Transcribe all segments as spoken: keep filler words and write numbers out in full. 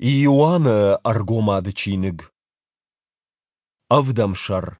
Иоанна аргомады чиныг. Авдамшар.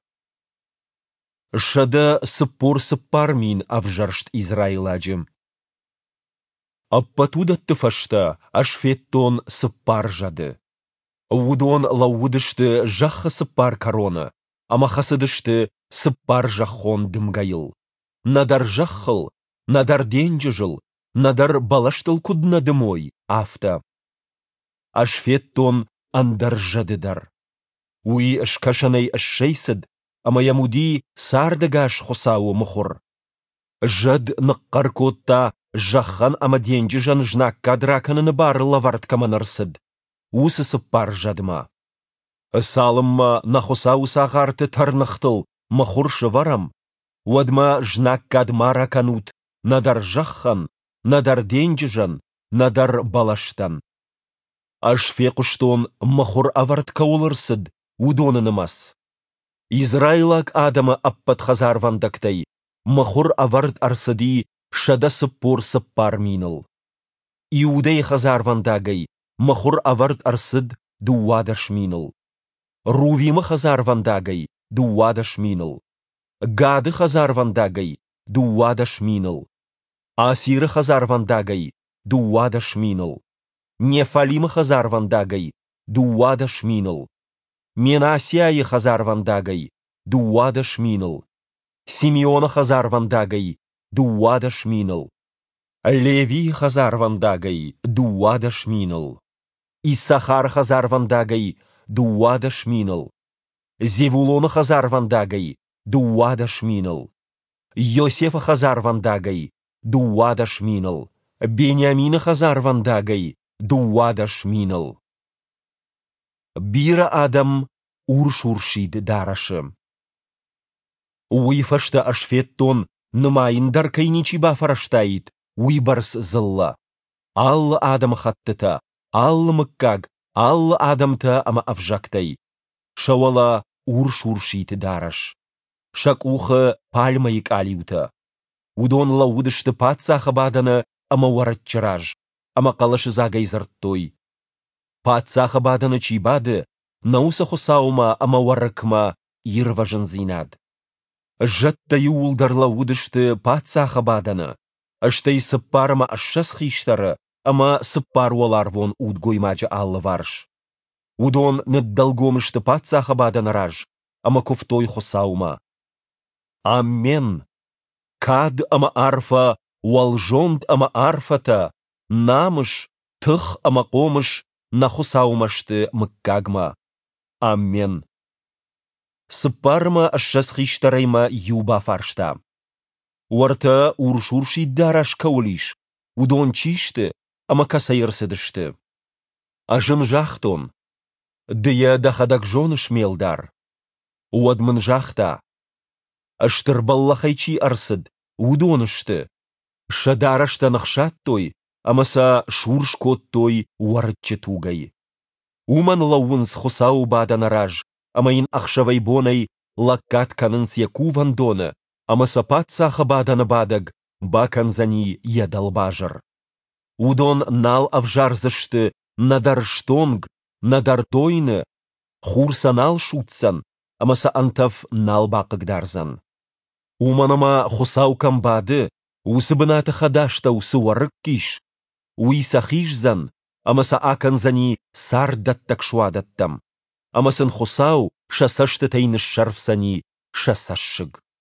Шада сыппор сыппармин авжаршт Израиладжем. Аппатуда тыфашта ашфеттон сыппар жады. Удон лаудышты жахха сыппар корона, амахасыдышты сыппар жаххон дымгайыл. Надар жаххыл, надар денджижыл, надар балаштыл кудна дымой, афта. Ашфеттон андар жадыдар. Уи ашкашанай ашшейсад, амаямуди сардагаш хосау мухур. Жад наққаркотта жаххан амаденджижан жнак кадраканын бар лаварт каманарсад. Усы сыппар жадыма. Салымма нахосау сағарты тарнықтыл махуршы варам. Уадма жнак кадмара канут, надар жаххан, надар денджижан, надар балаштан. Ашфеқуштон махур аварт каулырсыд, удонынымас. Израилак адама аппат хазарвандактай, махур аварт арсыди шада сыппор сыппар миныл. Иудей хазарвандагай, махур аварт арсыд дуадаш миныл. Рувима хазарвандагай, дуадаш миныл. Гады хазарвандагай, дуадаш миныл. Асиры хазарвандагай, дуадаш миныл. Нефалима хазарвандагай, дуадаш миныл. Менасияи хазарвандагай, дуадаш миныл. Симеона хазарвандагай, дуадаш миныл. Леви хазарвандагай, дуадаш миныл. Иссахар хазарвандагай, дуадаш миныл. Зевулона хазарвандагай, дуадаш миныл. Йосефа хазарвандагай, дуадаш миныл. Бениамина хазарвандагай, дуадаш миныл. Бира адам уршуршид дарашым. Уйфашта ашфеттон нымайындар кайничи бафараштайт, уйбарс зылла. Аллы адам хаттыта, аллы мыккаг, аллы адамта ама авжактай. Шавала уршуршид дараш. Шак ухы пальмайык алиута. Удонла удышты патсаха баданы ама варатчараж, ама калашы загайзарттой. Патсаха баданы чибады, науса хосаума ама варакма ирважын зинад. Жаттайы улдарла удышты патсаха баданы, аштай сыппарма ашшас хиштары, ама сыппар вон удгоймаджа аллы варш. Удон неддалгомышты патсаха баданы раж, ама кофтой хосаума. Амен. Кад ама арфа, уалжонд ама арфата, намыш, тых ама комыш, нахусаумашты мыккагма. Амен. Сыппарма ашшас хиштарайма юба фаршта. Уарта уршурши дараш каулиш, удон чишты, ама касайырсыдышты. Ажын жахтон, дыя дахадак жоныш мелдар. Уадмын жахта. Аштырбаллахайчи арсыд, удонышты. Шадарашта нахшаттой, амаса шуршкоттой уарытчы тугай. Уман лаунс хосау баданараж, амаин ахшавай бонай лаккат канынс яку вандоны, амаса патсаха бадана бадаг, баканзани ядалбажыр. Удон нал авжарзышты надар штонг, надар тойны, хурсанал шутсан, амаса антав нал бакыгдарзан. Уманама хосау камбады, усыбыната хадашта усы варык киш, уиса хишзан, амаса аканзани сардаттак шуадаттам, амасын хосау шасашты тайныш шарфсани шасашшыг.